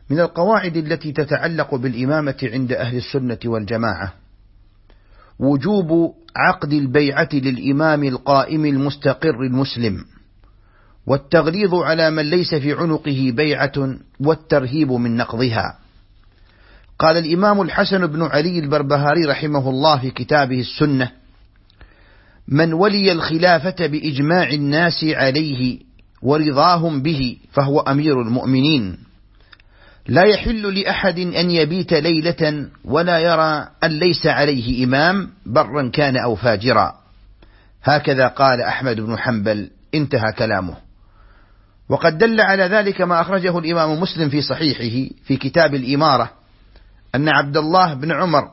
من القواعد التي تتعلق بالإمامة عند أهل السنة والجماعة وجوب عقد البيعة للإمام القائم المستقر المسلم، والتغليظ على من ليس في عنقه بيعة، والترهيب من نقضها. قال الإمام الحسن بن علي البربهاري رحمه الله في كتابه السنة: من ولي الخلافة بإجماع الناس عليه ورضاهم به فهو أمير المؤمنين، لا يحل لأحد أن يبيت ليلة ولا يرى أن ليس عليه إمام برا كان أو فاجرا. هكذا قال أحمد بن حنبل. انتهى كلامه. وقد دل على ذلك ما أخرجه الإمام مسلم في صحيحه في كتاب الإمارة أن عبد الله بن عمر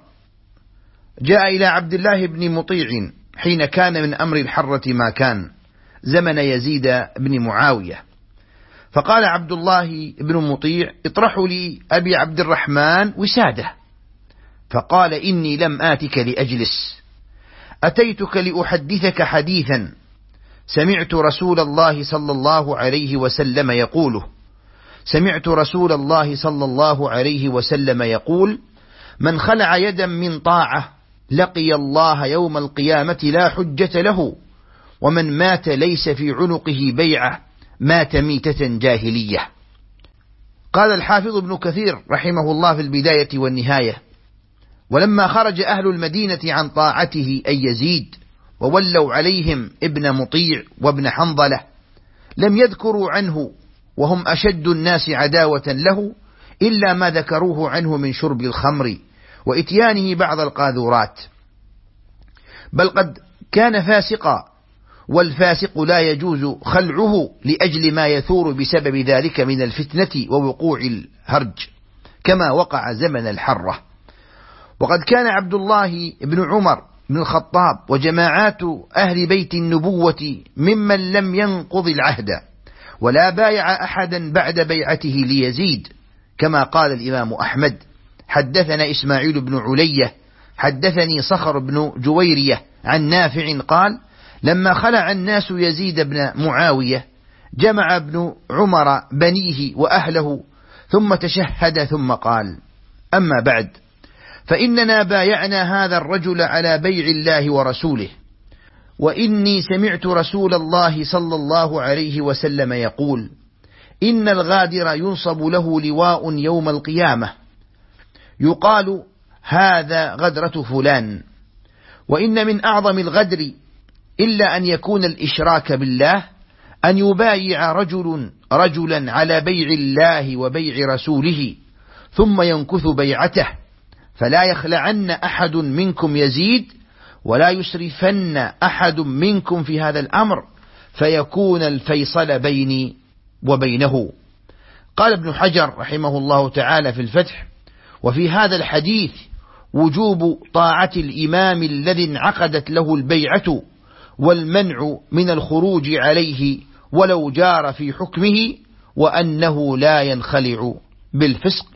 جاء إلى عبد الله بن مطيع حين كان من أمر الحرة ما كان زمن يزيد بن معاوية، فقال عبد الله بن مطيع: اطرحوا لي أبي عبد الرحمن وساده. فقال: إني لم آتك لأجلس، أتيتك لأحدثك حديثا سمعت رسول الله صلى الله عليه وسلم يقوله. سمعت رسول الله صلى الله عليه وسلم يقول: من خلع يدا من طاعة لقي الله يوم القيامة لا حجة له، ومن مات ليس في عنقه بيعة مات ميتة جاهلية. قال الحافظ ابن كثير رحمه الله في البداية والنهاية: ولما خرج أهل المدينة عن طاعته أي يزيد وولوا عليهم ابن مطيع وابن حنظلة لم يذكروا عنه وهم أشد الناس عداوة له إلا ما ذكروه عنه من شرب الخمر وإتيانه بعض القاذورات، بل قد كان فاسقا، والفاسق لا يجوز خلعه لأجل ما يثور بسبب ذلك من الفتنة ووقوع الهرج كما وقع زمن الحرة. وقد كان عبد الله بن عمر بن الخطاب وجماعات أهل بيت النبوة ممن لم ينقض العهد ولا بايع أحدا بعد بيعته ليزيد، كما قال الإمام أحمد: حدثنا إسماعيل بن علية حدثني صخر بن جويرية عن نافع قال: لما خلع الناس يزيد بن معاوية جمع ابن عمر بنيه وأهله ثم تشهد ثم قال: أما بعد، فإننا بايعنا هذا الرجل على بيع الله ورسوله، وإني سمعت رسول الله صلى الله عليه وسلم يقول: إن الغادر ينصب له لواء يوم القيامة يقال هذا غدرة فلان. وإن من أعظم الغدر إلا أن يكون الإشراك بالله، أن يبايع رجلا على بيع الله وبيع رسوله ثم ينكث بيعته، فلا يخلعن أحد منكم يزيد ولا يسرفن أحد منكم في هذا الأمر فيكون الفيصل بيني وبينه. قال ابن حجر رحمه الله تعالى في الفتح: وفي هذا الحديث وجوب طاعة الإمام الذي انعقدت له البيعة والمنع من الخروج عليه ولو جار في حكمه، وأنه لا ينخلع بالفسق.